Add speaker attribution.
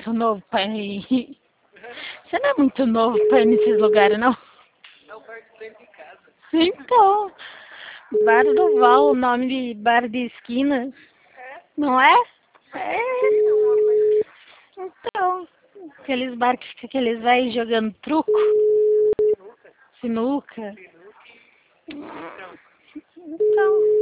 Speaker 1: muito novo pra ir. Você não é muito novo pra ir nesses lugares, não?
Speaker 2: Não participo em casa.
Speaker 1: Então, Bar do Val, o nome de bar de esquina.
Speaker 2: É?
Speaker 1: Não é? É.
Speaker 2: Sim,
Speaker 1: Então, aqueles bar que eles vai jogando truco,
Speaker 2: sinuca.
Speaker 1: sinuca.
Speaker 2: Sinuca e... Então.
Speaker 1: Então.